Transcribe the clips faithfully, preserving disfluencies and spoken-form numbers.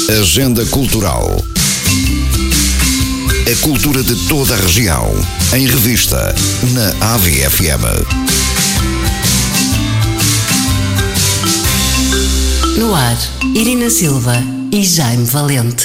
Agenda Cultural. A cultura de toda a região, em revista, na A V F M. No ar, Irina Silva e Jaime Valente.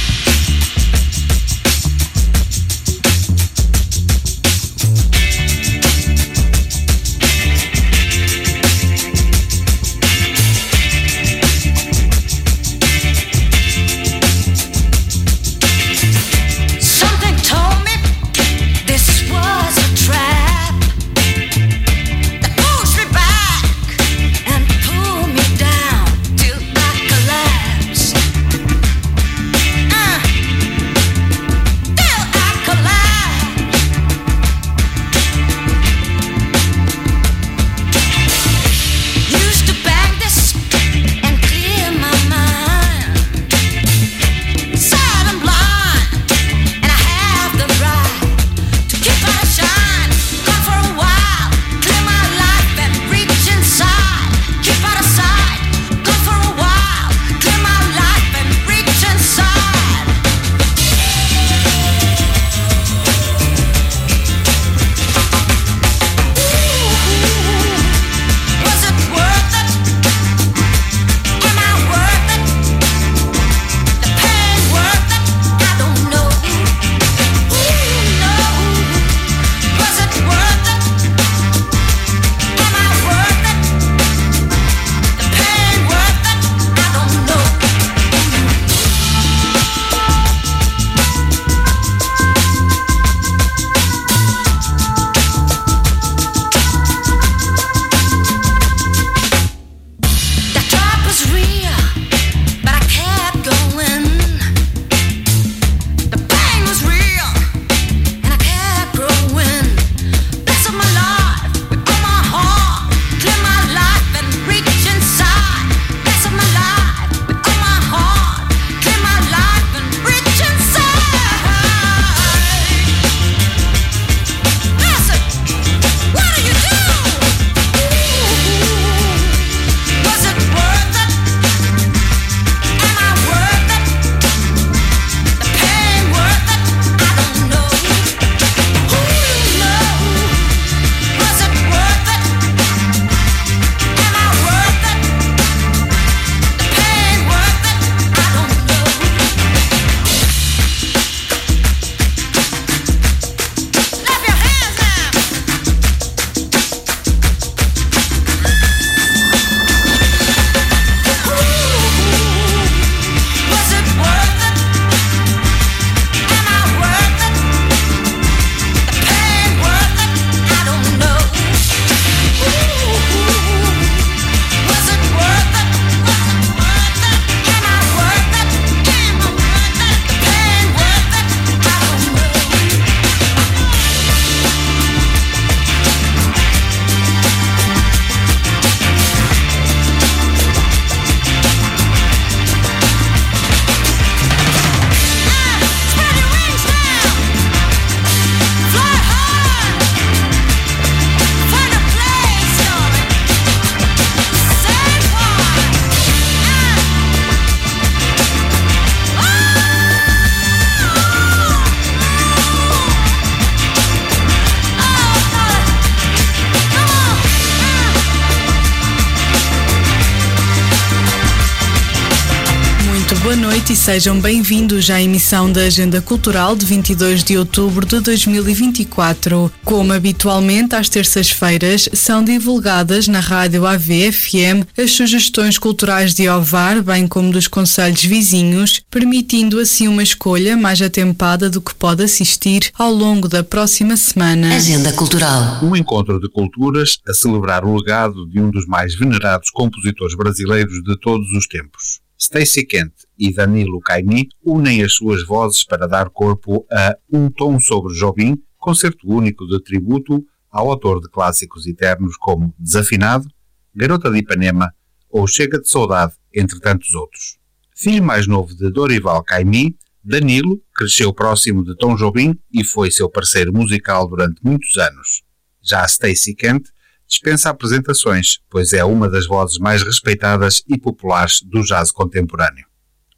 E sejam bem-vindos à emissão da Agenda Cultural de vinte e dois de outubro de dois mil e vinte e quatro. Como habitualmente, às terças-feiras, são divulgadas na rádio A V F M as sugestões culturais de Ovar, bem como dos concelhos vizinhos, permitindo assim uma escolha mais atempada do que pode assistir ao longo da próxima semana. Agenda Cultural. Um encontro de culturas a celebrar o legado de um dos mais venerados compositores brasileiros de todos os tempos. Stacey Kent e Danilo Caymmi unem as suas vozes para dar corpo a Um Tom sobre Jobim, concerto único de tributo ao autor de clássicos eternos como Desafinado, Garota de Ipanema ou Chega de Saudade, entre tantos outros. Filho mais novo de Dorival Caymmi, Danilo cresceu próximo de Tom Jobim e foi seu parceiro musical durante muitos anos. Já Stacey Kent dispensa apresentações, pois é uma das vozes mais respeitadas e populares do jazz contemporâneo.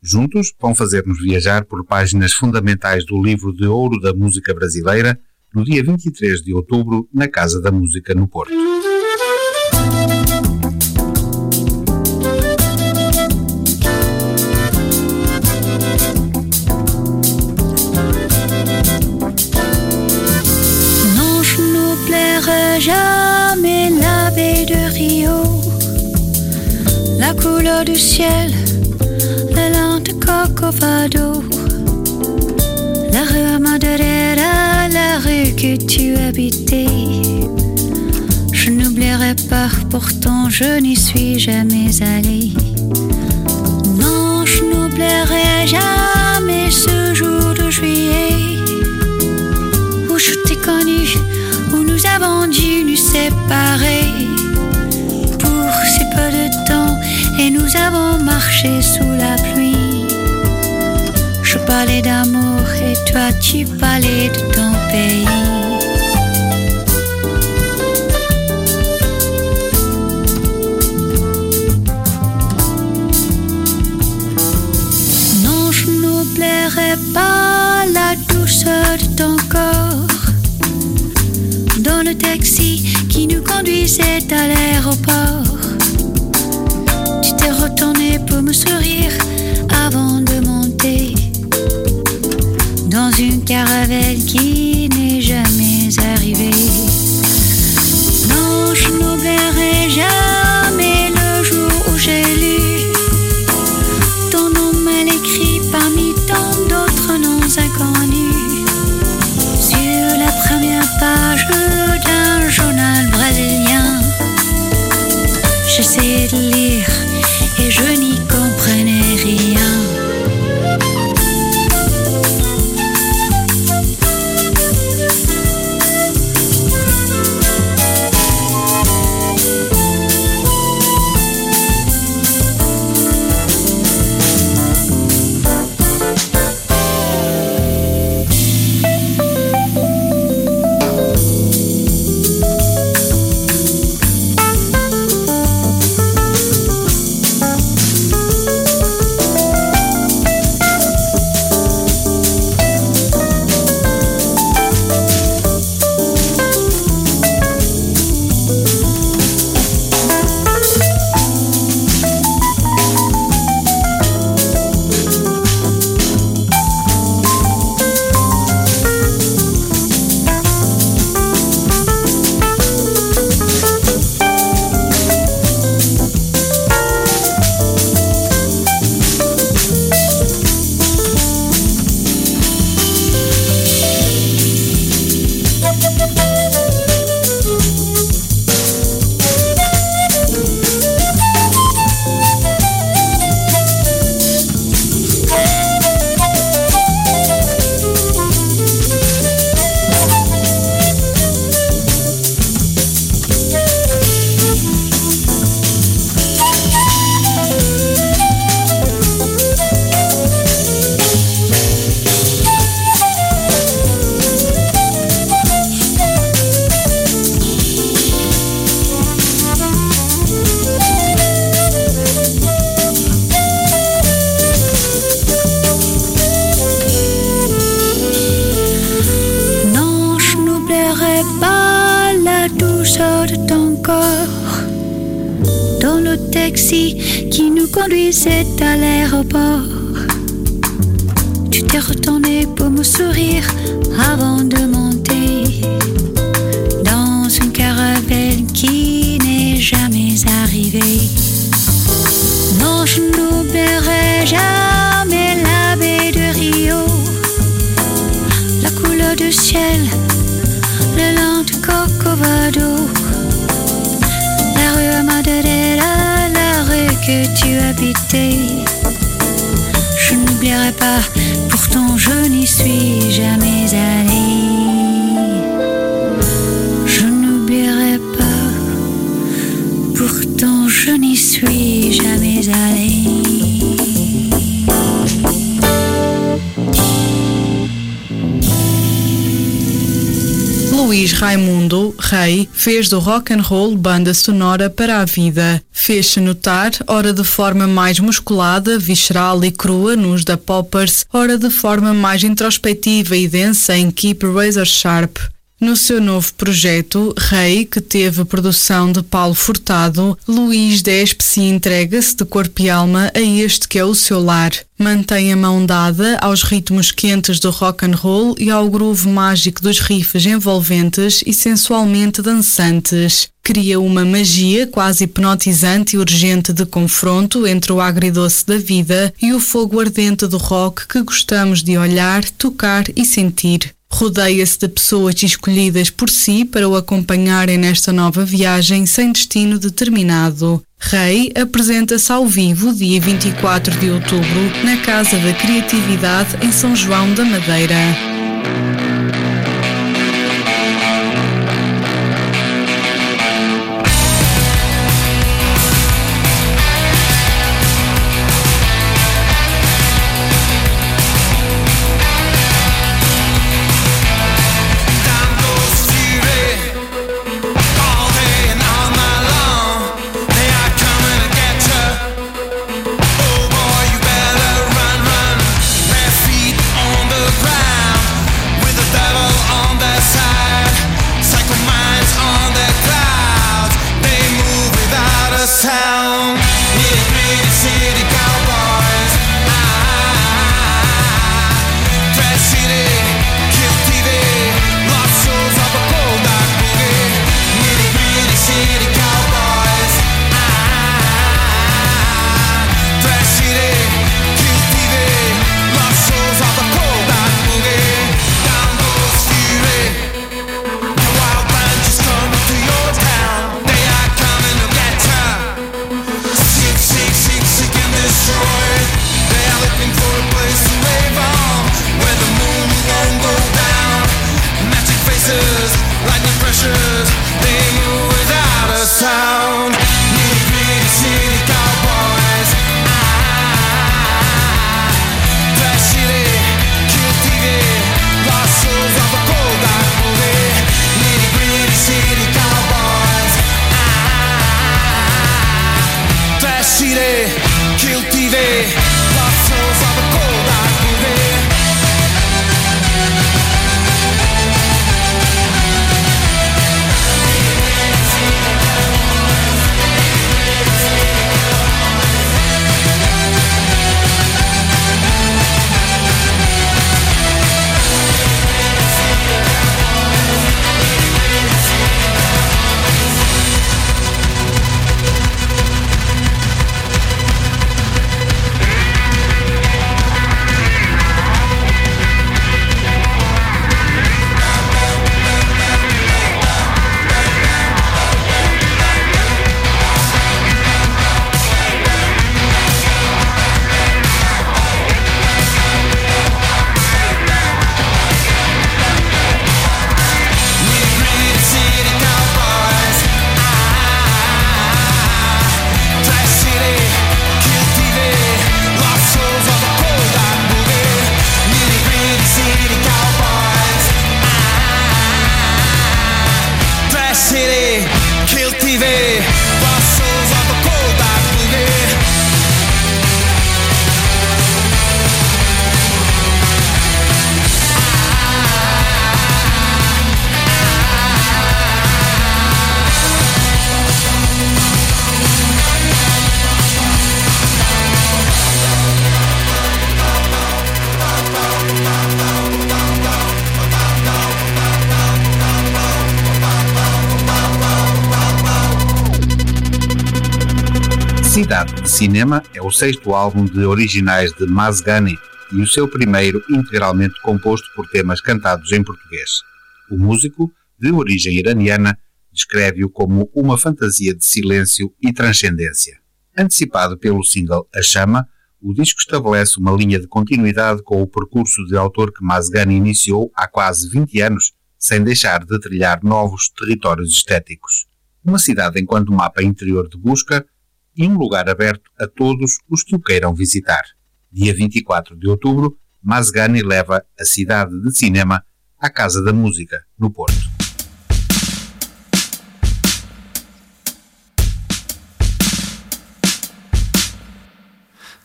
Juntos vão fazer-nos viajar por páginas fundamentais do livro de ouro da música brasileira no dia vinte e três de outubro na Casa da Música no Porto. Non, je n'oublierai jamais la baie de Rio, la couleur du ciel, la lente Corcovado, la rue Madureira, la rue que tu habitais. Je n'oublierai pas, pourtant je n'y suis jamais allée. Non, je n'oublierai jamais ce jour de juillet où je t'ai connu, où nous avons dû nous séparer pour si peu de temps, et nous avons marché sous la pluie. Je parlais d'amour et toi tu parlais de ton pays. Non, je n'oublierai pas la douceur de ton corps dans le taxi qui nous conduisait à l'aéroport. Tu t'es retourné pour me sourire avant de monter dans une caravelle qui n'est jamais arrivée. Non, je n'oublierai jamais le jour où j'ai lu ton nom mal écrit parmi tant d'autres noms inconnus sur la première page d'un journal brésilien. J'essayais de lire et je n'y comprenais rien. Qui nous conduisait à l'aéroport. Tu t'es retourné pour me sourire avant de monter dans une caravelle qui n'est jamais arrivée. Non, je n'oublierai jamais la baie de Rio, la couleur du ciel, le lente Corcovado, la rue Madureira, la rue que tu habitais. Je n'oublierai pas, pourtant je n'y suis jamais allée. Je n'oublierai pas, pourtant je n'y suis jamais allée. Luís Raimundo, Rei, fez do rock and roll banda sonora para a vida. Fez-se notar, ora de forma mais musculada, visceral e crua nos The Poppers, ora de forma mais introspectiva e densa em Keep Razor Sharp. No seu novo projeto, Rei, que teve produção de Paulo Furtado, Luís despe-se e entrega-se de corpo e alma a este que é o seu lar. Mantém a mão dada aos ritmos quentes do rock and roll e ao groove mágico dos riffs envolventes e sensualmente dançantes. Cria uma magia quase hipnotizante e urgente de confronto entre o agridoce da vida e o fogo ardente do rock que gostamos de olhar, tocar e sentir. Rodeia-se de pessoas escolhidas por si para o acompanharem nesta nova viagem sem destino determinado. Rei apresenta-se ao vivo dia vinte e quatro de outubro na Casa da Criatividade em São João da Madeira. Cidade de Cinema é o sexto álbum de originais de Mazgani e o seu primeiro integralmente composto por temas cantados em português. O músico, de origem iraniana, descreve-o como uma fantasia de silêncio e transcendência. Antecipado pelo single A Chama, o disco estabelece uma linha de continuidade com o percurso de autor que Mazgani iniciou há quase vinte anos, sem deixar de trilhar novos territórios estéticos. Uma cidade enquanto mapa interior de busca e um lugar aberto a todos os que o queiram visitar. Dia vinte e quatro de outubro, Mazgani leva a Cidade de Cinema à Casa da Música, no Porto.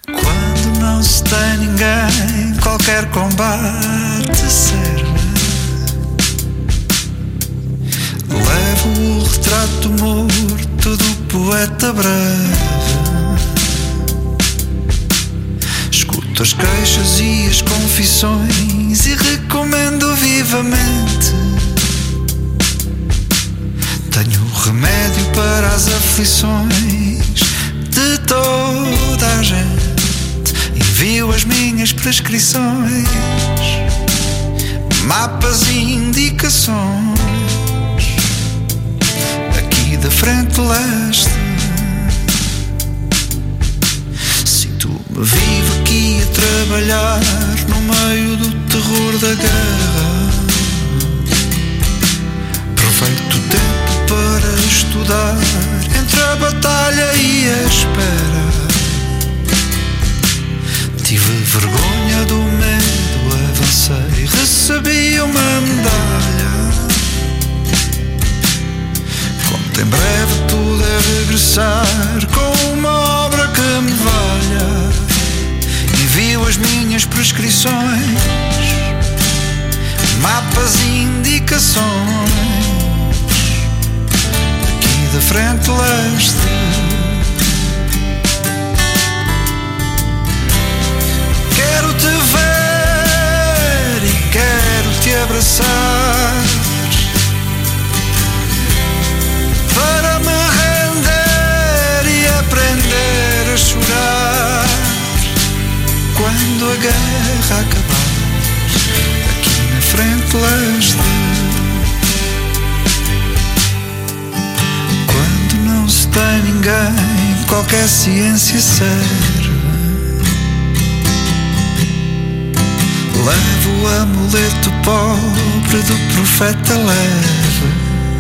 Quando não se tem ninguém, qualquer combate serve. Levo o retrato morto do poeta breve. Escuto as queixas e as confissões e recomendo vivamente. Tenho remédio para as aflições de toda a gente. Envio as minhas prescrições, mapas e indicações. Aqui da frente leste, sinto-me vivo aqui a trabalhar no meio do terror da guerra. Aproveito o tempo para estudar entre a batalha e a espera. Tive vergonha do medo, avancei, recebi uma medalha. Conto em breve tudo é regressar com uma obra que me valha. Envio as minhas prescrições, mapas e indicações. Da frente leste, quero-te ver e quero-te abraçar, para me render e aprender a chorar. Quando a guerra acabar, aqui na frente leste, tem ninguém, qualquer ciência serve. Levo o amuleto pobre do profeta leve.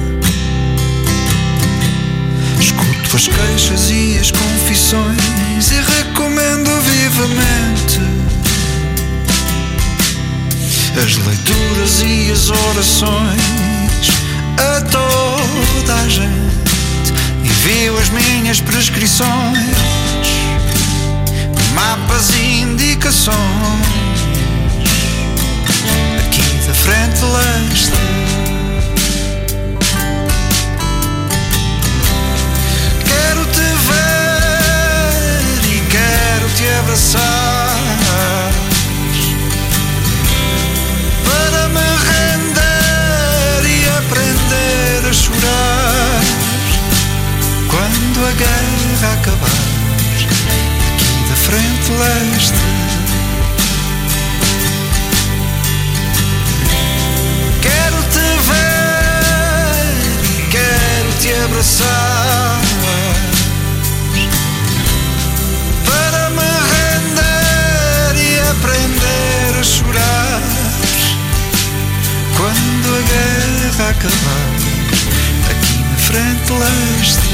Escuto as queixas e as confissões e recomendo vivamente as leituras e as orações a toda a gente. Envio as minhas prescrições, mapas e indicações. Aqui da frente leste, quero-te ver e quero-te abraçar, para me render e aprender a chorar. Quando a guerra acabar, aqui da frente leste, quero-te ver e quero-te abraçar, para me render e aprender a chorar. Quando a guerra acabar, aqui na frente leste.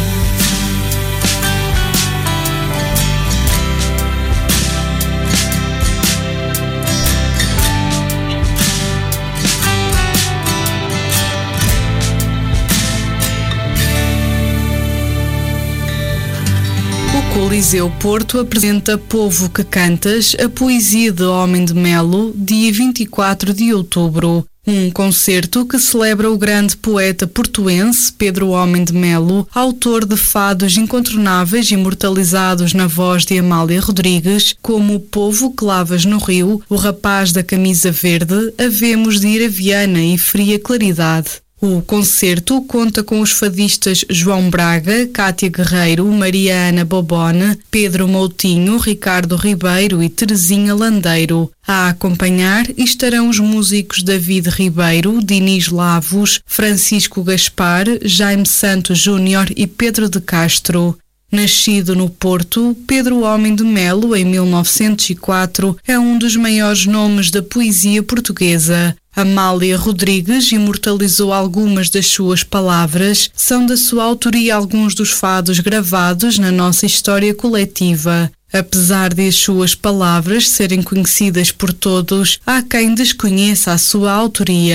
O Coliseu Porto apresenta Povo que Cantas, a poesia de Homem de Melo, dia vinte e quatro de outubro. Um concerto que celebra o grande poeta portuense Pedro Homem de Melo, autor de fados incontornáveis imortalizados na voz de Amália Rodrigues, como O Povo que Lavas no Rio, O Rapaz da Camisa Verde, Havemos de ir a Viana e Fria Claridade. O concerto conta com os fadistas João Braga, Cátia Guerreiro, Maria Ana Bobone, Pedro Moutinho, Ricardo Ribeiro e Terezinha Landeiro. A acompanhar estarão os músicos David Ribeiro, Dinis Lavos, Francisco Gaspar, Jaime Santos Júnior e Pedro de Castro. Nascido no Porto, Pedro Homem de Melo, em mil novecentos e quatro, é um dos maiores nomes da poesia portuguesa. Amália Rodrigues imortalizou algumas das suas palavras, são da sua autoria alguns dos fados gravados na nossa história coletiva. Apesar de as suas palavras serem conhecidas por todos, há quem desconheça a sua autoria.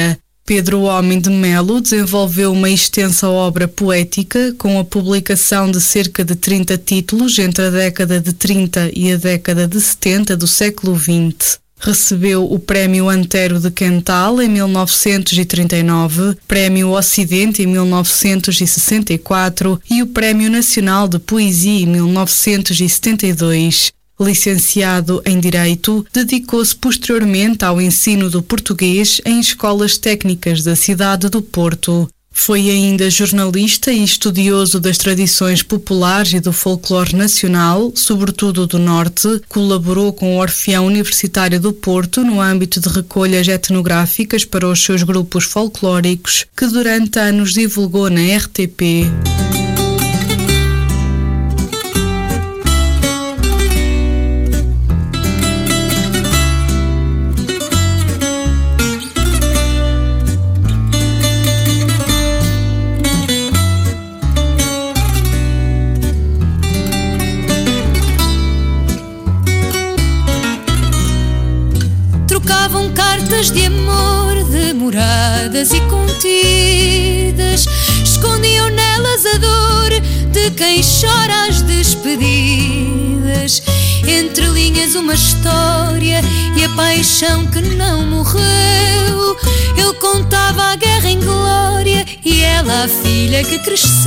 Pedro Homem de Melo desenvolveu uma extensa obra poética com a publicação de cerca de trinta títulos entre a década de trinta e a década de setenta do século vinte. Recebeu o Prémio Antero de Quental em mil novecentos e trinta e nove, Prémio Ocidente em mil novecentos e sessenta e quatro e o Prémio Nacional de Poesia em mil novecentos e setenta e dois. Licenciado em Direito, dedicou-se posteriormente ao ensino do português em escolas técnicas da cidade do Porto. Foi ainda jornalista e estudioso das tradições populares e do folclore nacional, sobretudo do Norte. Colaborou com o Orfeão Universitário do Porto no âmbito de recolhas etnográficas para os seus grupos folclóricos, que durante anos divulgou na R T P. Trocavam cartas de amor demoradas e contidas, escondiam nelas a dor de quem chora as despedidas. Entre linhas uma história e a paixão que não morreu. Ele contava a guerra em glória e ela a filha que cresceu.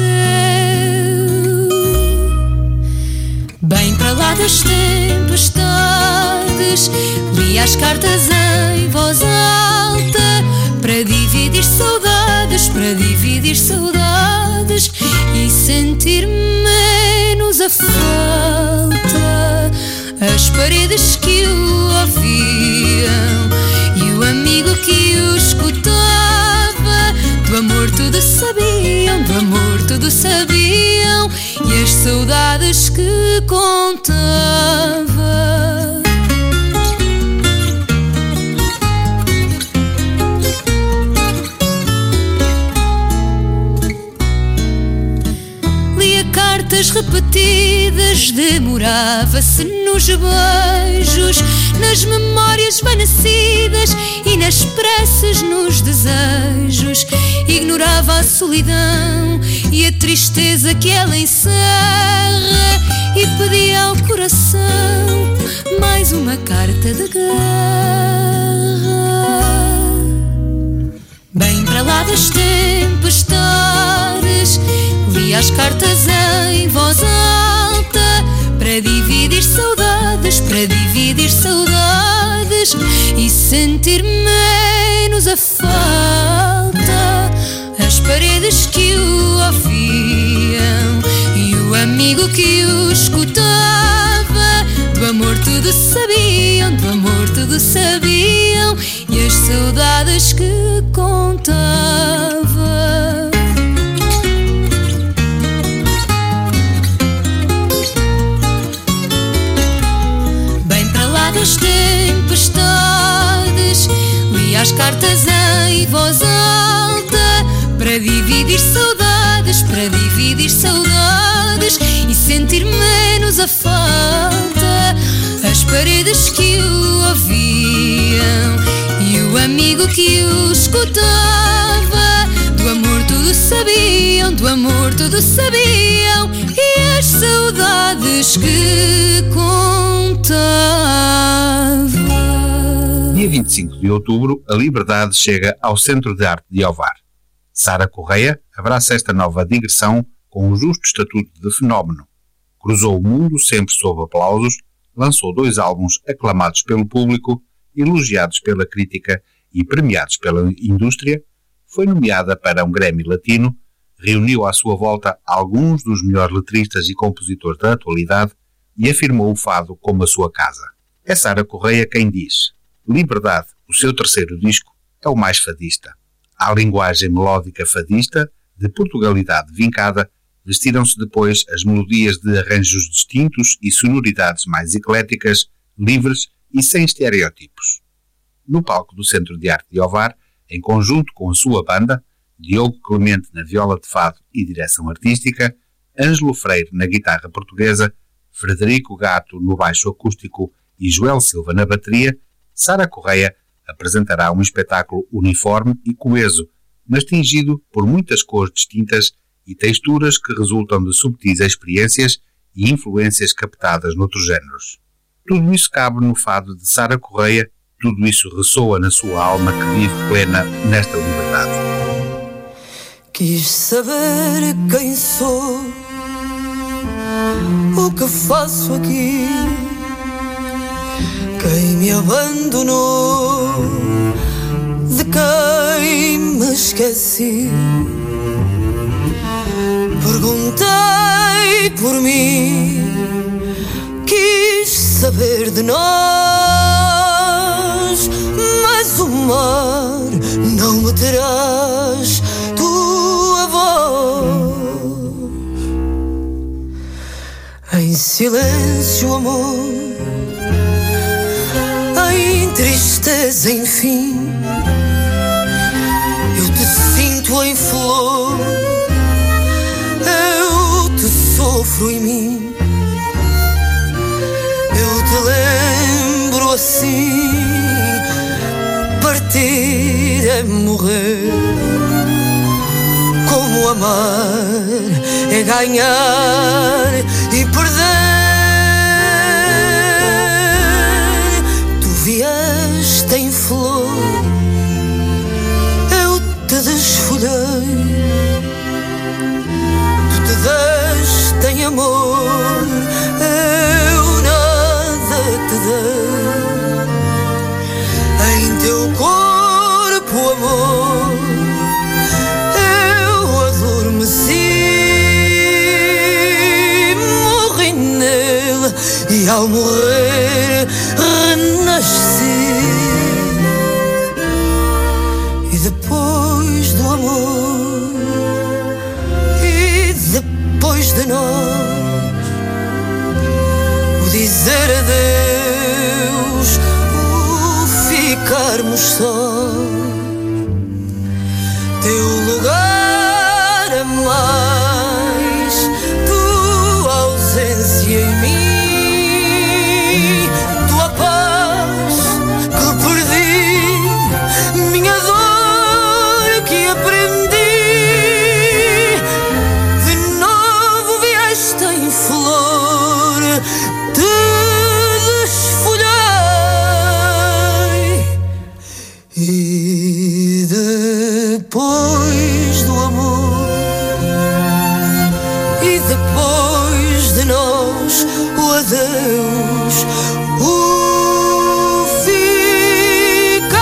Bem para lá das tempestades, lia as cartas em voz alta, para dividir saudades, para dividir saudades e sentir menos a falta. As paredes que o ouviam e o amigo que o escutava, do amor tudo sabiam, do amor tudo sabiam, e as saudades que contava. Lia cartas repetidas, demorava-se nos beijos, nas memórias vanecidas e nas preces, nos desejos. Ignorava a solidão e a tristeza que ela encerra e pedia ao coração mais uma carta de guerra. Bem para lá das tempestades, lia as cartas em voz alta, para dividir saudades, para dividir saudades e sentir menos a falta. As paredes que o ouviam e o amigo que o escutava, do amor tudo sabiam, do amor tudo sabiam, e as saudades que contava. Bem para lá das tempestades, lia as cartas em voz alta, para dividir saudades, para dividir saudades e sentir menos a falta. As paredes que o ouviam e o amigo que o escutava, do amor tudo sabiam, do amor tudo sabiam, e as saudades que contava. Dia vinte e cinco de outubro, a Liberdade chega ao Centro de Arte de Ovar. Sara Correia abraça esta nova digressão com o justo estatuto de fenómeno. Cruzou o mundo sempre sob aplausos, lançou dois álbuns aclamados pelo público, elogiados pela crítica e premiados pela indústria, foi nomeada para um Grammy Latino, reuniu à sua volta alguns dos melhores letristas e compositores da atualidade e afirmou o fado como a sua casa. É Sara Correia quem diz: Liberdade, o seu terceiro disco, é o mais fadista. À linguagem melódica fadista, de Portugalidade vincada, vestiram-se depois as melodias de arranjos distintos e sonoridades mais ecléticas, livres e sem estereótipos. No palco do Centro de Arte de Ovar, em conjunto com a sua banda, Diogo Clemente na viola de fado e direção artística, Ângelo Freire na guitarra portuguesa, Frederico Gato no baixo acústico e Joel Silva na bateria, Sara Correia apresentará um espetáculo uniforme e coeso, mas tingido por muitas cores distintas e texturas que resultam de subtis experiências e influências captadas noutros géneros. Tudo isso cabe no fado de Sara Correia, tudo isso ressoa na sua alma que vive plena nesta liberdade. Quis saber quem sou, o que faço aqui, quem me abandonou, de quem me esqueci. Perguntei por mim, quis saber de nós, mas o mar não me terás tua voz. Em silêncio, amor, em tristeza, enfim, eu te sinto em flor, eu te sofro em mim. Eu te lembro assim, partir é morrer. Como amar é ganhar e perder. Tu vieste em flor, eu te desfolhei. Tu te deste em amor, eu nada te dei. Em teu corpo, amor, eu adormeci. Morri nele e ao morrer renasci. E depois do amor, e depois de nós, o dizer adeus, o ficarmos sós. Teu lugar a mais, tua ausência em mim, tua paz que perdi, minha dor que aprendi. De novo vieste em flor, te desfolhei. E depois do amor, e depois de nós, o adeus, o ficarmos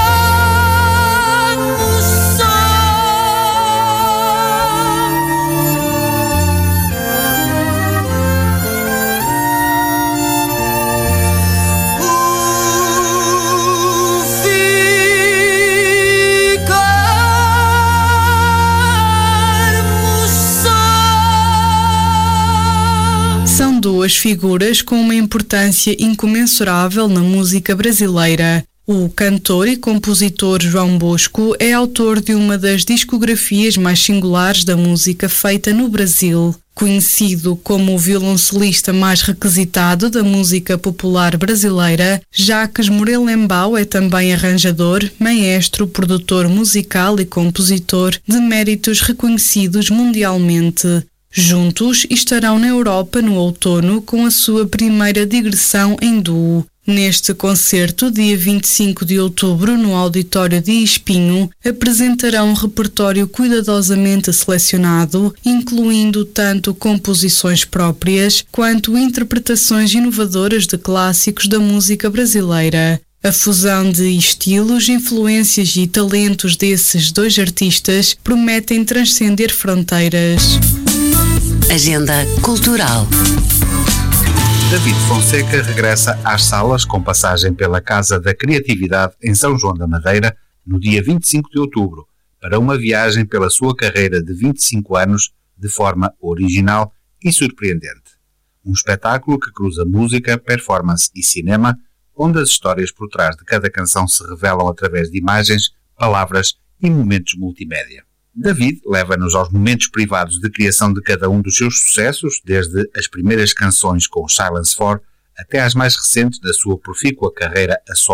duas figuras com uma importância incomensurável na música brasileira. O cantor e compositor João Bosco é autor de uma das discografias mais singulares da música feita no Brasil. Conhecido como o violoncelista mais requisitado da música popular brasileira, Jacques Morelembau é também arranjador, maestro, produtor musical e compositor de méritos reconhecidos mundialmente. Juntos estarão na Europa no outono com a sua primeira digressão em duo. Neste concerto, dia vinte e cinco de outubro, no Auditório de Espinho, apresentarão um repertório cuidadosamente selecionado, incluindo tanto composições próprias quanto interpretações inovadoras de clássicos da música brasileira. A fusão de estilos, influências e talentos desses dois artistas prometem transcender fronteiras. Agenda Cultural. David Fonseca regressa às salas com passagem pela Casa da Criatividade em São João da Madeira no dia vinte e cinco de outubro, para uma viagem pela sua carreira de vinte e cinco anos de forma original e surpreendente. Um espetáculo que cruza música, performance e cinema, onde as histórias por trás de cada canção se revelam através de imagens, palavras e momentos multimédia. David leva-nos aos momentos privados de criação de cada um dos seus sucessos, desde as primeiras canções com Silence four até às mais recentes da sua profícua carreira a solo,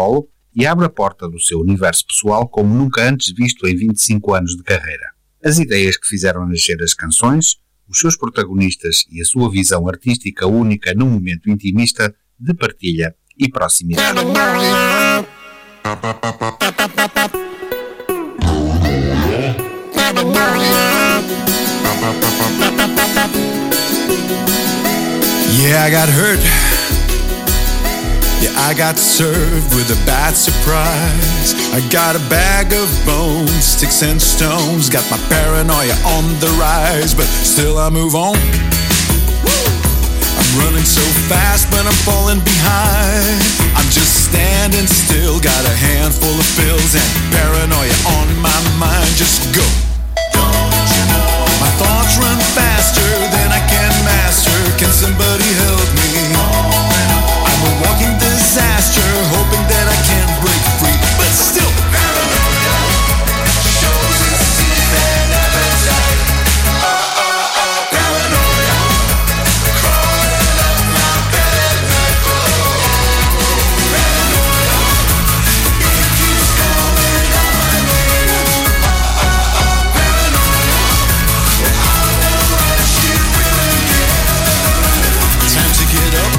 e abre a porta do seu universo pessoal como nunca antes visto em vinte e cinco anos de carreira. As ideias que fizeram nascer as canções, os seus protagonistas e a sua visão artística única num momento intimista de partilha e proximidade. Yeah, I got hurt. Yeah, I got served with a bad surprise. I got a bag of bones, sticks and stones. Got my paranoia on the rise, but still I move on. I'm running so fast, but I'm falling behind. I'm just standing still, got a handful of pills and paranoia on my mind. Just go. Don't you know? My thoughts run faster than I can master. Can somebody help me? I'm a walking disaster, hoping that I can break free, but still paranoia shows its teeth and appetite. Uh, uh, uh, paranoia crawling up my bed at night. Oh, paranoia, it keeps calling out my name. Uh, uh, uh, paranoia, I won't let you in again. Time to get up.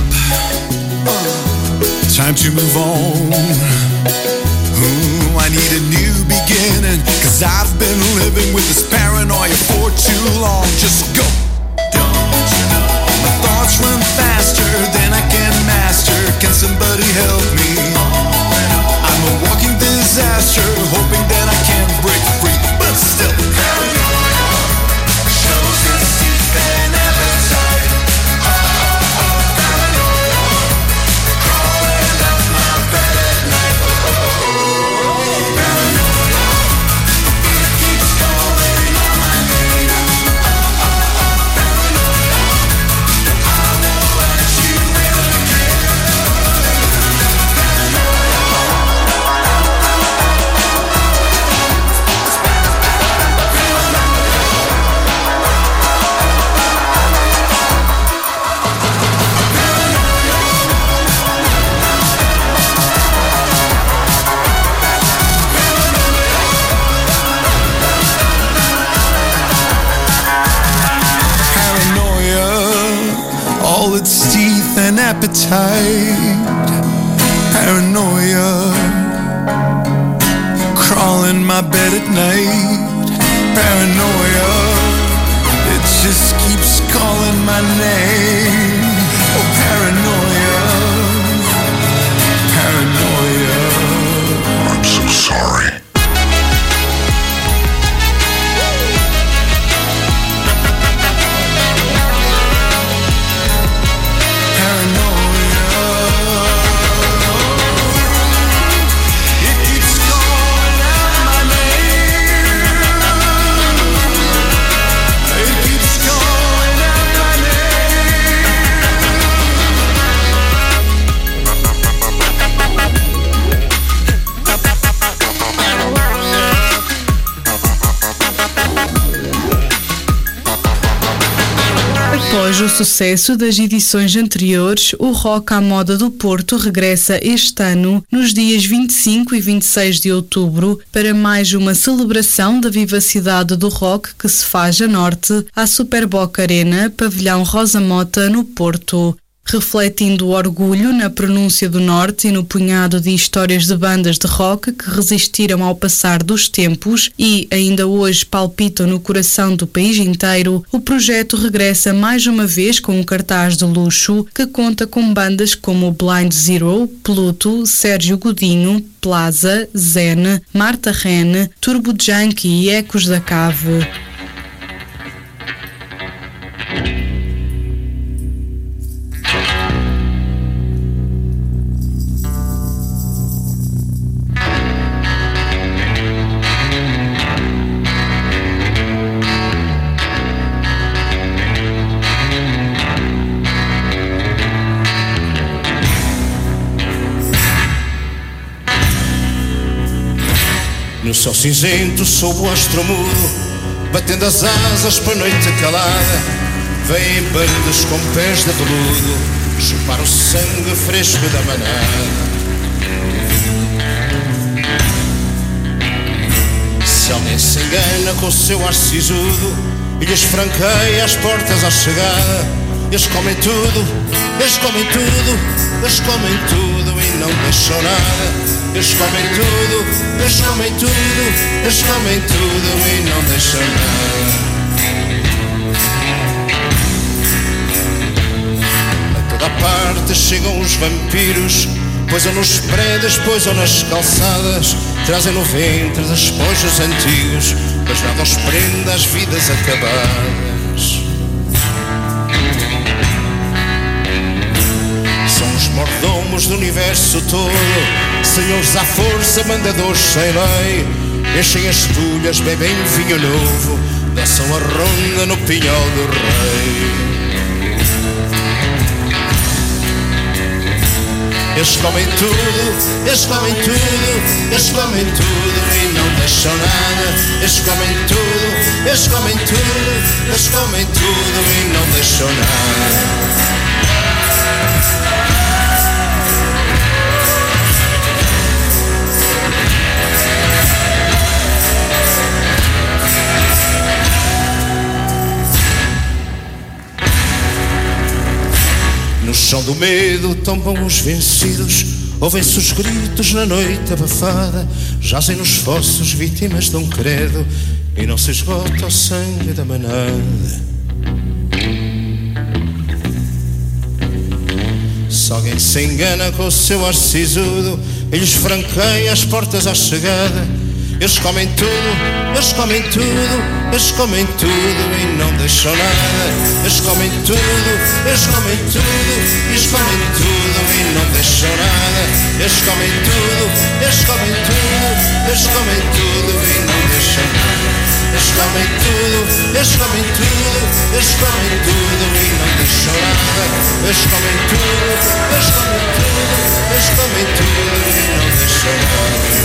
Time to move on. Ooh, I need a new beginning, cause I've been living with this paranoia for too long. Just go. Don't you know? My thoughts run faster than I can master. Can somebody help me? I'm a walking disaster, hoping that I can break free, but still paranoia shows its teeth and appetite. All its teeth and appetite. Paranoia crawling my bed at night. Paranoia, it just keeps calling my name. Oh, paranoia, paranoia. I'm so sorry. Após o sucesso das edições anteriores, o Rock à Moda do Porto regressa este ano, nos dias vinte e cinco e vinte e seis de outubro, para mais uma celebração da vivacidade do rock que se faz a norte, à Superboc Arena, Pavilhão Rosa Mota, no Porto. Refletindo o orgulho na pronúncia do Norte e no punhado de histórias de bandas de rock que resistiram ao passar dos tempos e ainda hoje palpitam no coração do país inteiro, o projeto regressa mais uma vez com um cartaz de luxo que conta com bandas como Blind Zero, Pluto, Sérgio Godinho, Plaza, Zen, Marta Ren, Turbo Junkie e Ecos da Cave. No céu cinzento, sob o astro mudo, batendo as asas para a noite calada, vêm bandas com pés de veludo chupar o sangue fresco da manada. Se alguém se engana com o seu ar sisudo e lhes franqueia as portas à chegada, eles comem tudo, eles comem tudo, eles comem tudo e não deixam nada. Eles comem tudo, eles comem tudo, eles comem tudo e não deixam nada. A toda parte chegam os vampiros, poisam nos prédios, poisam nas calçadas, trazem no ventre despojos antigos, mas nada os prende às vidas acabadas. São os mordomos do universo todo, senhores à força, mandadores sem lei, enchem as tulhas, bebem vinho novo, dançam a ronda no pinhal do rei. Eles comem tudo, eles comem tudo, eles comem tudo e não deixam nada. Eles comem tudo, eles comem tudo, eles comem tudo e não deixam nada. No chão do medo tombam os vencidos, ouvem-se os gritos na noite abafada, jazem nos fossos vítimas de um credo e não se esgota o sangue da manada. Se alguém se engana com o seu ar sisudo e lhes franqueia as portas à chegada, eles comem tudo, eles comem tudo, eles comem tudo e não deixam nada. Eles comem tudo, eles comem tudo, eles comem tudo e não deixam nada. Eles comem tudo, eles comem tudo, eles comem tudo e não deixam nada. Eles comem tudo, eles comem tudo, eles comem tudo e não deixam nada. Eles comem tudo, eles comem tudo, eles comem tudo e não deixam nada.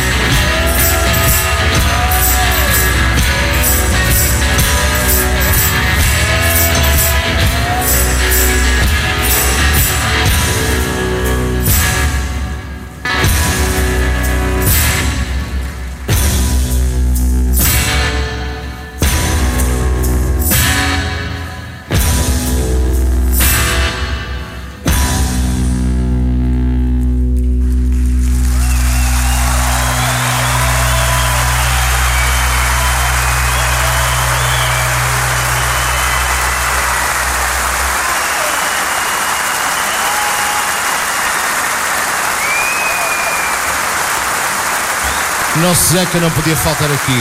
Nosso Zeca não podia faltar aqui.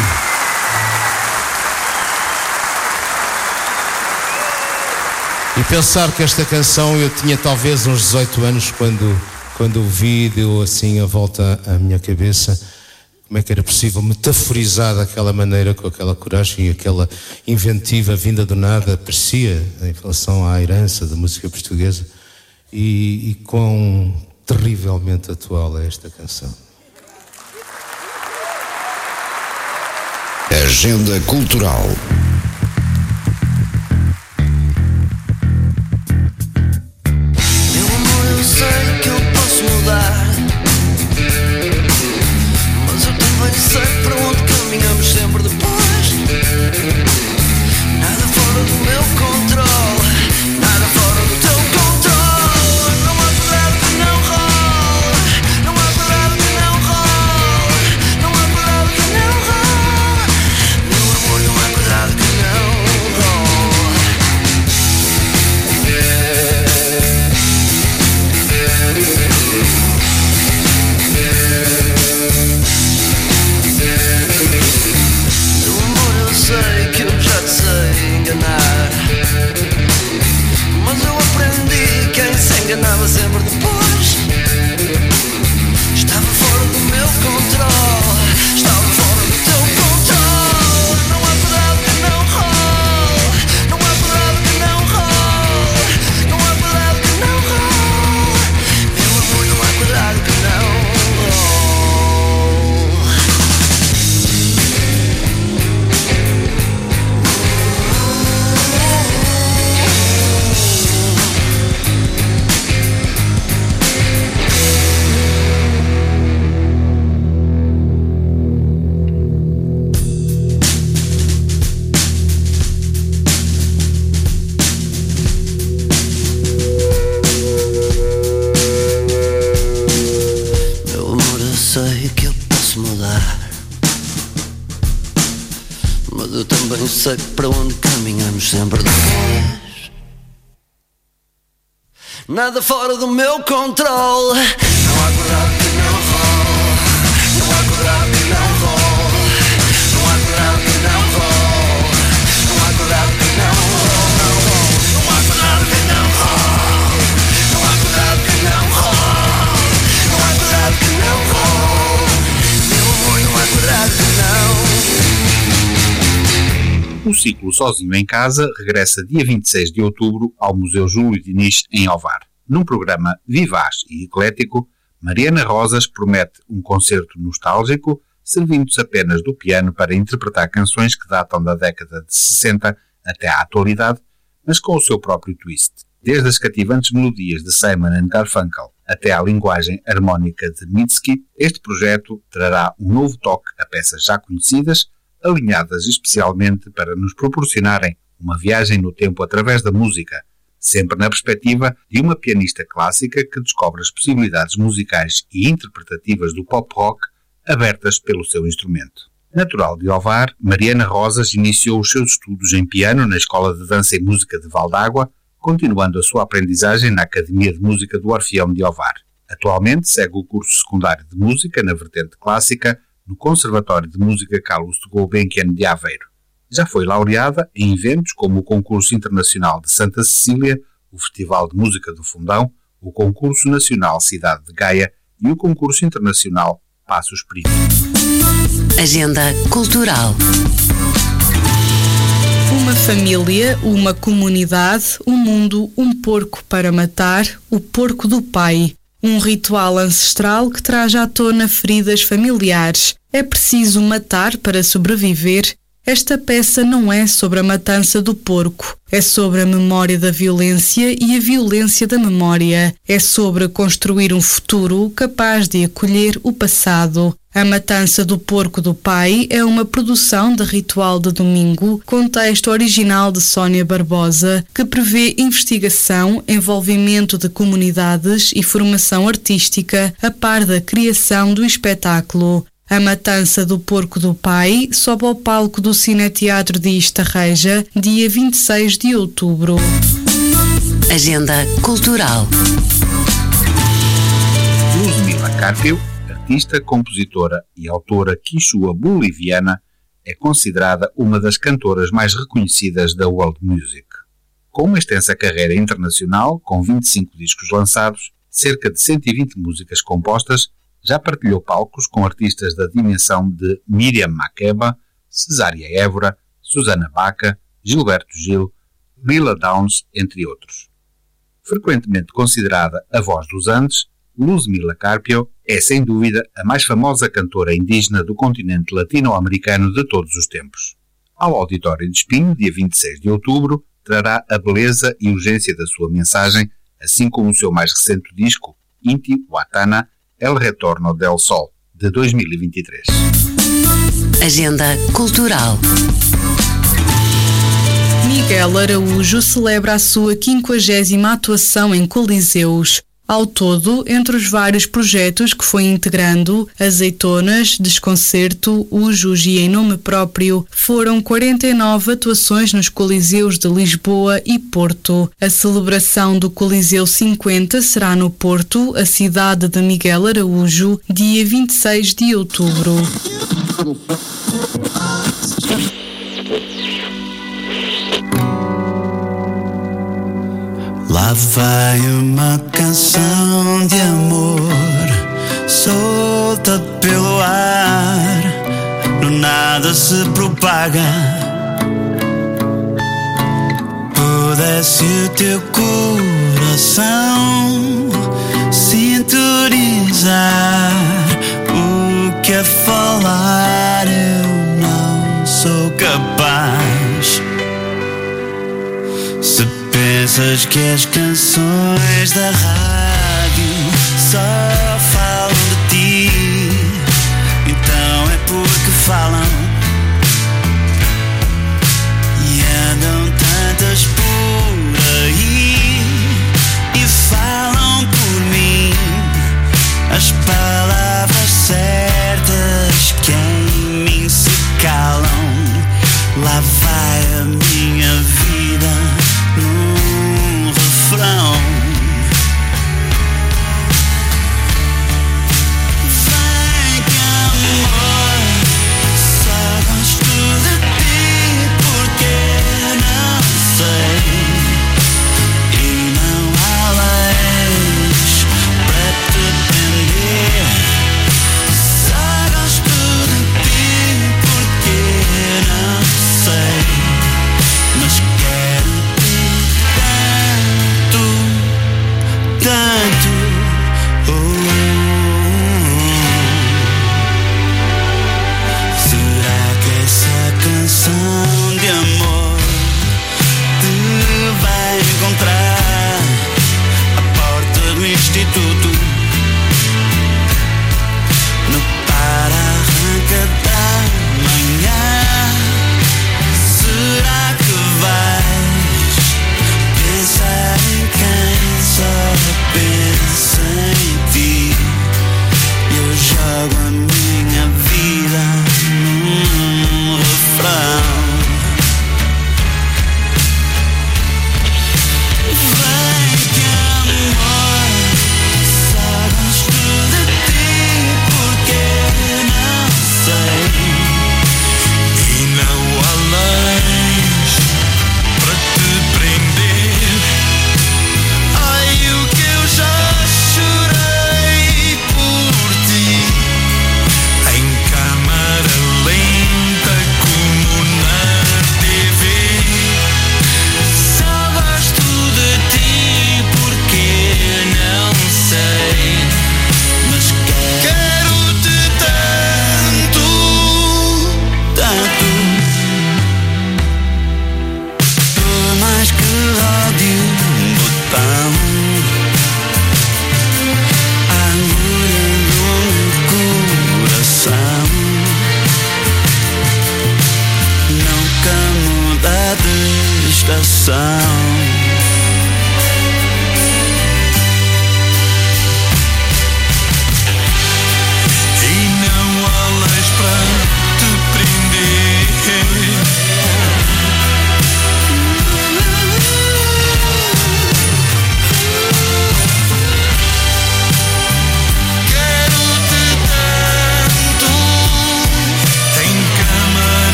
E pensar que esta canção eu tinha talvez uns dezoito anos quando, quando o vi, deu assim a volta à minha cabeça. Como é que era possível metaforizar daquela maneira, com aquela coragem e aquela inventiva vinda do nada, parecia em relação à herança da música portuguesa, e, e quão terrivelmente atual é esta canção. Agenda Cultural. Meu amor, eu sei que eu posso mudar, mas eu também sei para onde caminhamos sempre depois. Nada fora do meu controle, nada fora do teu controle. Não há cuidado que não rola, não há cuidado que não rola, não há cuidado que não rola. Meu amor, não há cuidado que não rola. Meu amor, eu sei que eu já te sei enganar, mas eu aprendi quem se enganava sempre depois. Estava fora do meu controle, estava fora do teu controle. Não há cuidado que não rola, não há cuidado que não rola, não há cuidado que não rola. Meu amor, não há cuidado que não rola. sei para onde caminhamos sempre nós. Nada fora do meu controle. Não há cuidado que não rola. Não há cuidado que não rola. Não há cuidado que não rola. Não há cuidado que não rola. Não há cuidado que não rola. Não há cuidado que não rola. Não há cuidado que não rola. Meu amor, não há cuidado que não. O ciclo Sozinho em Casa regressa dia vinte e seis de outubro ao Museu Júlio Diniz, em Ovar. Num programa vivaz e eclético, Mariana Rosas promete um concerto nostálgico, servindo-se apenas do piano para interpretar canções que datam da década de sessenta até à atualidade, mas com o seu próprio twist. Desde as cativantes melodias de Simon and Garfunkel até à linguagem harmónica de Mitski, este projeto trará um novo toque a peças já conhecidas, alinhadas especialmente para nos proporcionarem uma viagem no tempo através da música, sempre na perspectiva de uma pianista clássica que descobre as possibilidades musicais e interpretativas do pop-rock abertas pelo seu instrumento. Natural de Ovar, Mariana Rosas iniciou os seus estudos em piano na Escola de Dança e Música de Valdagua, continuando a sua aprendizagem na Academia de Música do Orfeão de Ovar. Atualmente segue o curso secundário de Música na vertente clássica no Conservatório de Música Carlos de Gulbenkian de Aveiro. Já foi laureada em eventos como o Concurso Internacional de Santa Cecília, o Festival de Música do Fundão, o Concurso Nacional Cidade de Gaia e o Concurso Internacional Passos Príncipe. Agenda Cultural. Uma família, uma comunidade, um mundo, um porco para matar, o porco do pai. Um ritual ancestral que traz à tona feridas familiares. É preciso matar para sobreviver. Esta peça não é sobre a matança do porco. É sobre a memória da violência e a violência da memória. É sobre construir um futuro capaz de acolher o passado. A Matança do Porco do Pai é uma produção de Ritual de Domingo, com texto original de Sónia Barbosa, que prevê investigação, envolvimento de comunidades e formação artística a par da criação do espetáculo. A Matança do Porco do Pai sobe ao palco do Cineteatro de Istarreja, dia vinte e seis de outubro. Agenda Cultural. Luzmila Carpio, artista, compositora e autora quichua boliviana, é considerada uma das cantoras mais reconhecidas da world music. Com uma extensa carreira internacional, com vinte e cinco discos lançados, cerca de cento e vinte músicas compostas, já partilhou palcos com artistas da dimensão de Miriam Makeba, Cesária Évora, Susana Baca, Gilberto Gil, Lila Downs, entre outros. Frequentemente considerada a voz dos Andes, Luzmila Carpio é, sem dúvida, a mais famosa cantora indígena do continente latino-americano de todos os tempos. Ao Auditório de Espinho, dia vinte e seis de outubro, trará a beleza e urgência da sua mensagem, assim como o seu mais recente disco, Inti Watana, El Retorno del Sol, de dois mil e vinte e três. Agenda Cultural. Miguel Araújo celebra a sua quinquagésima atuação em coliseus. Ao todo, entre os vários projetos que foi integrando, Azeitonas, Desconcerto, Ujos e Em Nome Próprio, foram quarenta e nove atuações nos coliseus de Lisboa e Porto. A celebração do Coliseu cinquenta será no Porto, a cidade de Miguel Araújo, dia vinte e seis de outubro. Lá vai uma canção de amor, solta pelo ar, no nada se propaga. Pudesse o teu coração sintonizar o que é falar, eu não sou capaz. Se pensas que as canções da rádio só falam de ti, então é porque falam. E andam tantas por aí e falam por mim as palavras certas que em mim se calam. Lá vai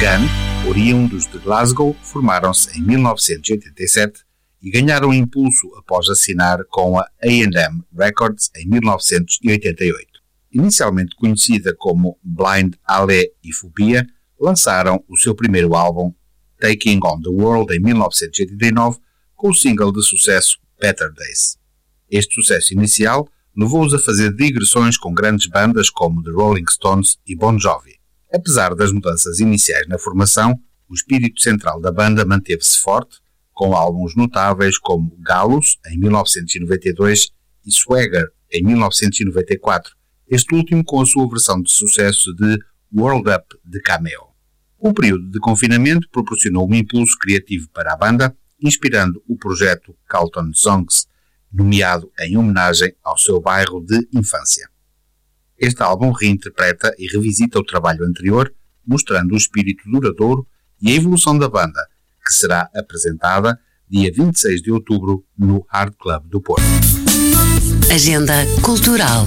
Gun, oriundos de Glasgow, formaram-se em mil novecentos e oitenta e sete e ganharam impulso após assinar com a A and M Records em mil novecentos e oitenta e oito. Inicialmente conhecida como Blind Alley e Phobia, lançaram o seu primeiro álbum, Taking on the World, em mil novecentos e oitenta e nove, com o single de sucesso Better Days. Este sucesso inicial levou-os a fazer digressões com grandes bandas como The Rolling Stones e Bon Jovi. Apesar das mudanças iniciais na formação, o espírito central da banda manteve-se forte, com álbuns notáveis como Gallus, em mil novecentos e noventa e dois, e Swagger, em mil novecentos e noventa e quatro, este último com a sua versão de sucesso de World Up de Cameo. O período de confinamento proporcionou um impulso criativo para a banda, inspirando o projeto Carlton Songs, nomeado em homenagem ao seu bairro de infância. Este álbum reinterpreta e revisita o trabalho anterior, mostrando o espírito duradouro e a evolução da banda, que será apresentada dia vinte e seis de outubro no Hard Club do Porto. Agenda Cultural.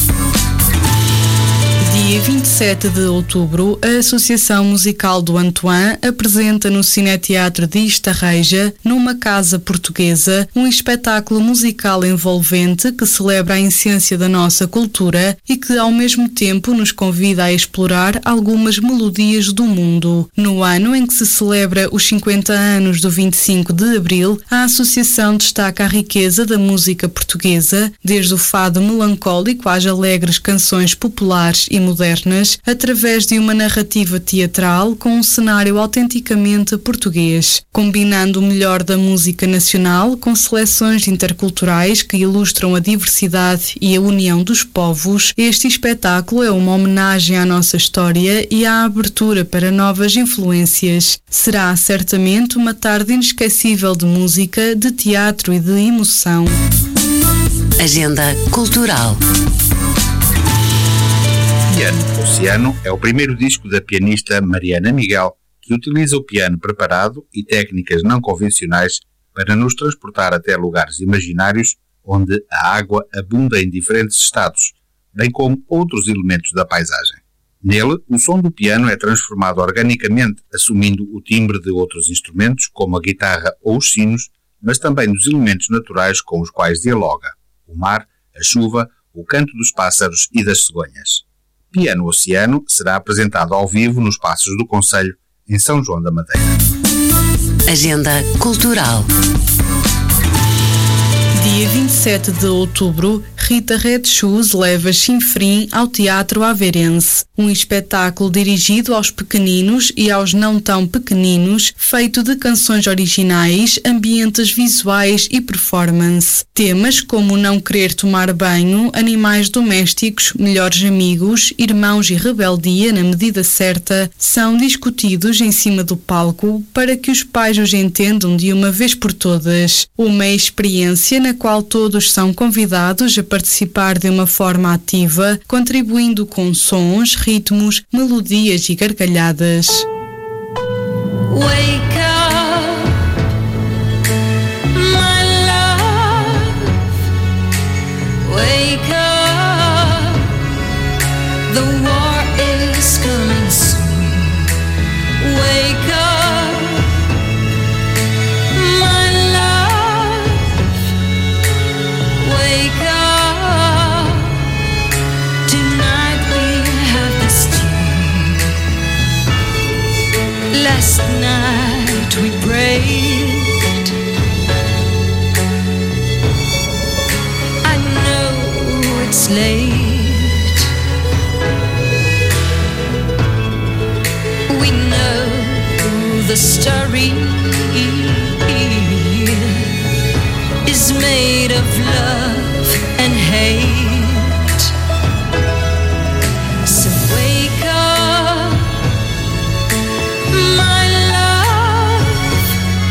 Dia vinte e sete de outubro, a Associação Musical do Antoine apresenta no Cineteatro de Estarreja, numa casa portuguesa, um espetáculo musical envolvente que celebra a essência da nossa cultura e que, ao mesmo tempo, nos convida a explorar algumas melodias do mundo. No ano em que se celebra os cinquenta anos do vinte e cinco de abril, a Associação destaca a riqueza da música portuguesa, desde o fado melancólico às alegres canções populares e modernas, através de uma narrativa teatral com um cenário autenticamente português, combinando o melhor da música nacional com seleções interculturais que ilustram a diversidade e a união dos povos. Este espetáculo é uma homenagem à nossa história e à abertura para novas influências. Será certamente uma tarde inesquecível de música, de teatro e de emoção. Agenda Cultural. Piano Oceano é o primeiro disco da pianista Mariana Miguel, que utiliza o piano preparado e técnicas não convencionais para nos transportar até lugares imaginários onde a água abunda em diferentes estados, bem como outros elementos da paisagem. Nele, o som do piano é transformado organicamente, assumindo o timbre de outros instrumentos, como a guitarra ou os sinos, mas também dos elementos naturais com os quais dialoga: o mar, a chuva, o canto dos pássaros e das cegonhas. Piano Oceano será apresentado ao vivo nos Passos do Concelho, em São João da Madeira. Agenda Cultural. Dia vinte e sete de outubro, Rita Red Shoes leva Chinfrim ao Teatro Aveirense, um espetáculo dirigido aos pequeninos e aos não tão pequeninos, feito de canções originais, ambientes visuais e performance. Temas como não querer tomar banho, animais domésticos, melhores amigos, irmãos e rebeldia na medida certa são discutidos em cima do palco para que os pais os entendam de uma vez por todas. Uma experiência na qual todos são convidados a participar de uma forma ativa, contribuindo com sons, ritmos, melodias e gargalhadas. Wake up, my love. Wake up, the war is coming soon. Wake up, my love. Wake up, tonight we have this tune. Last night we prayed. I know it's late. We know the story is made of love and hate. So wake up, my love.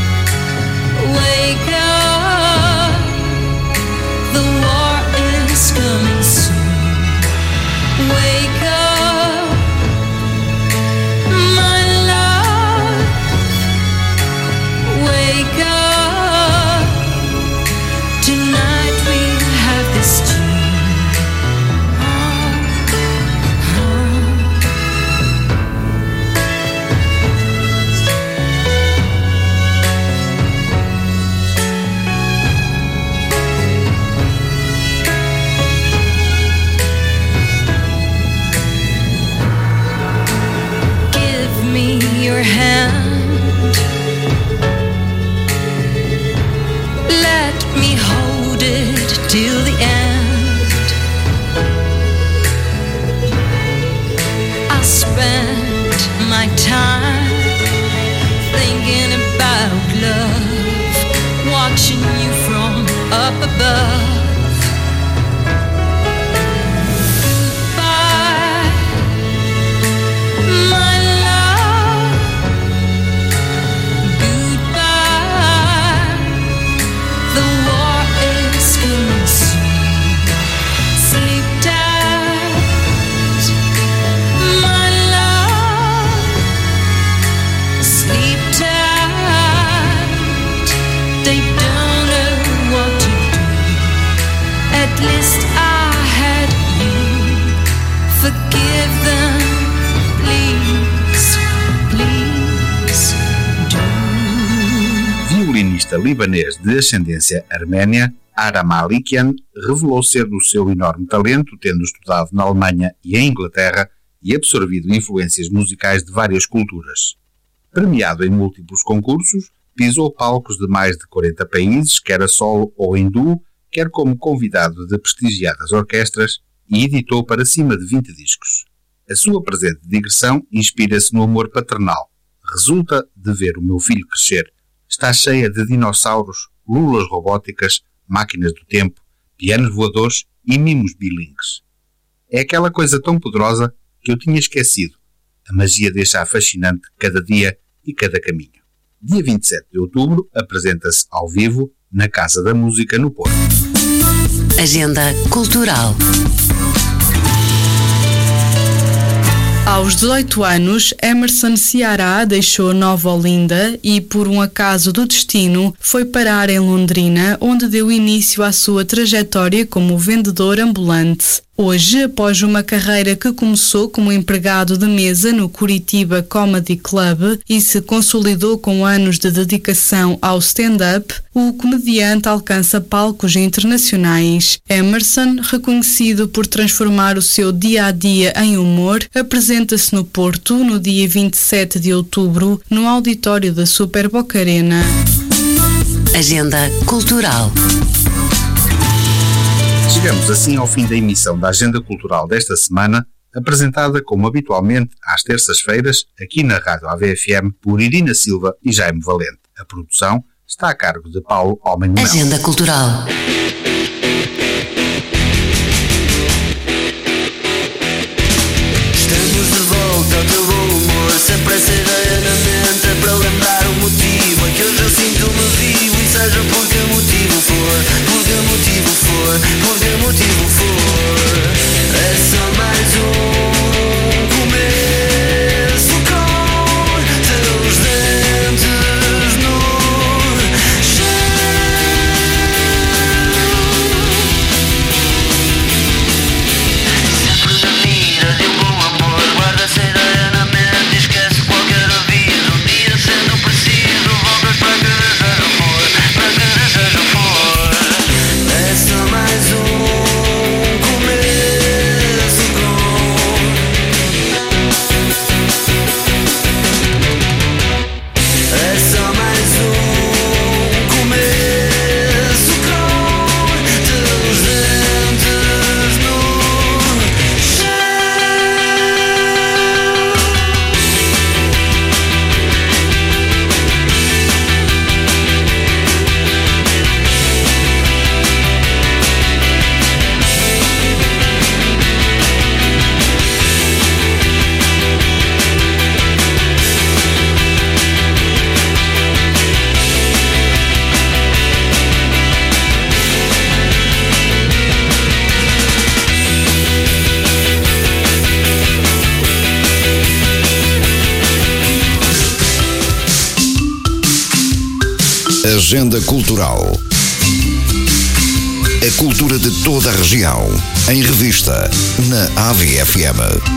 Wake up, the war is coming soon. Wake up, my love. Wake up, tonight we have this tune. love. Goodbye, my love. Goodbye, the war is coming soon. Sleep tight, my love. Sleep tight. They don't know what to do. At least I had you. Forgive them, please, please do. Violinista libanês de ascendência arménia, Ara Malikian revelou cedo o seu enorme talento, tendo estudado na Alemanha e em Inglaterra e absorvido influências musicais de várias culturas. Premiado em múltiplos concursos, pisou palcos de mais de quarenta países, quer a solo ou em duo, quer como convidado de prestigiadas orquestras, e editou para cima de vinte discos. A sua presente digressão inspira-se no amor paternal. Resulta de ver o meu filho crescer. Está cheia de dinossauros, lulas robóticas, máquinas do tempo, pianos voadores e mimos bilingues. É aquela coisa tão poderosa que eu tinha esquecido. A magia deixa fascinante cada dia e cada caminho. Dia vinte e sete de outubro apresenta-se ao vivo na Casa da Música no Porto. Agenda Cultural. Aos dezoito anos, Emerson Ceará deixou Nova Olinda e, por um acaso do destino, foi parar em Londrina, onde deu início à sua trajetória como vendedor ambulante. Hoje, após uma carreira que começou como empregado de mesa no Curitiba Comedy Club e se consolidou com anos de dedicação ao stand-up, o comediante alcança palcos internacionais. Emerson, reconhecido por transformar o seu dia-a-dia em humor, apresenta-se no Porto no dia vinte e sete de outubro, no auditório da Super Boca Arena. Agenda Cultural. Chegamos assim ao fim da emissão da Agenda Cultural desta semana, apresentada como habitualmente às terças-feiras, aqui na Rádio A V F M, por Irina Silva e Jaime Valente. A produção está a cargo de Paulo Homem de Mel. Agenda Cultural. Estamos de volta ao teu bom humor. Sempre essa ideia na mente é para lembrar o motivo. É que hoje eu sinto-me vivo e seja por que motivo for, por que motivo for, por que motivo for. É só mais um começo com teus dentes no chão. Sempre na mira de um bom amor. Guarda essa ideia na mente e esquece qualquer aviso. Um dia sendo preciso, voltas para que desejo for, para que desejo for. É só mais um começo com. É só mais um começo com teus dentes no chão. Agenda Cultural. A cultura de toda a região, em revista, na A V F M.